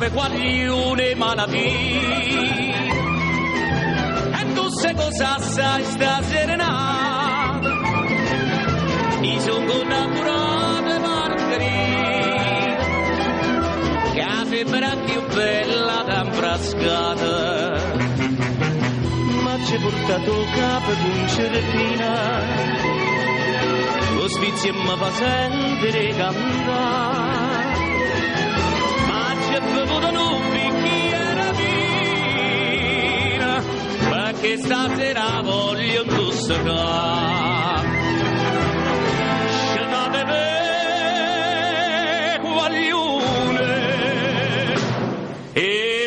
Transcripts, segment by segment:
come quaglione malattia. E tu sai cosa sai sta serenata? Mi son connaturate margherita, che la febbre più bella da imbrascata. Ma c'è portato capo con certina, lo sfizio mi fa sentire cantare. Ma c'è bevuto un bicchiere vino, perché stasera voglio intossicare. Scetate per guaglione e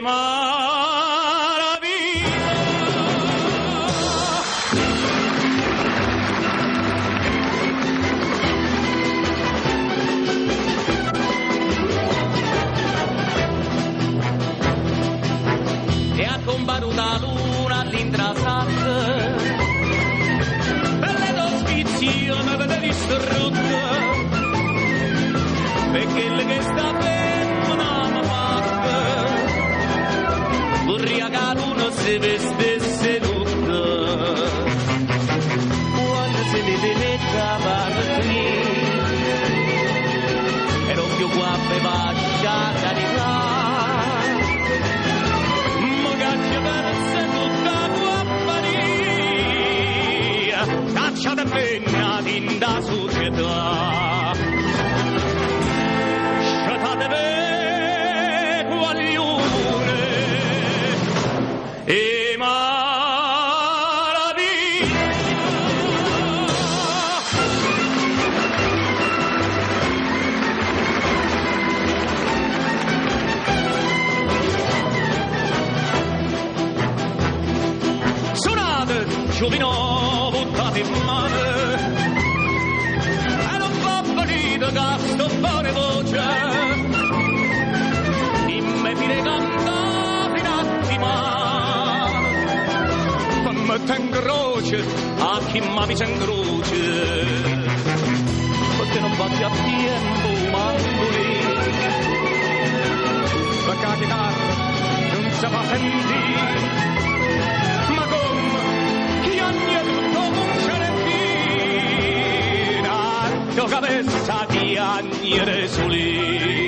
combaruta luna all'intrasante, belle l'ospizio mi avete distrutta, perché le che sta fermo non mi fatta, vorrei che l'uno si vestesse tutta, quando si vede netta partire, e l'occhio qua per faccia carità. Cacciate penna in da società, scetate per guaglione e maraviglia. Suonate, giovino, buttate in mano, e non va finito che sto buone voce, dimmi fine cantare in attimo, metti in croce a chi mi c'è in croce, perché non va più a tempo mandoli, perché la chitarra non si fa sentire. Cabeza di agnere soli.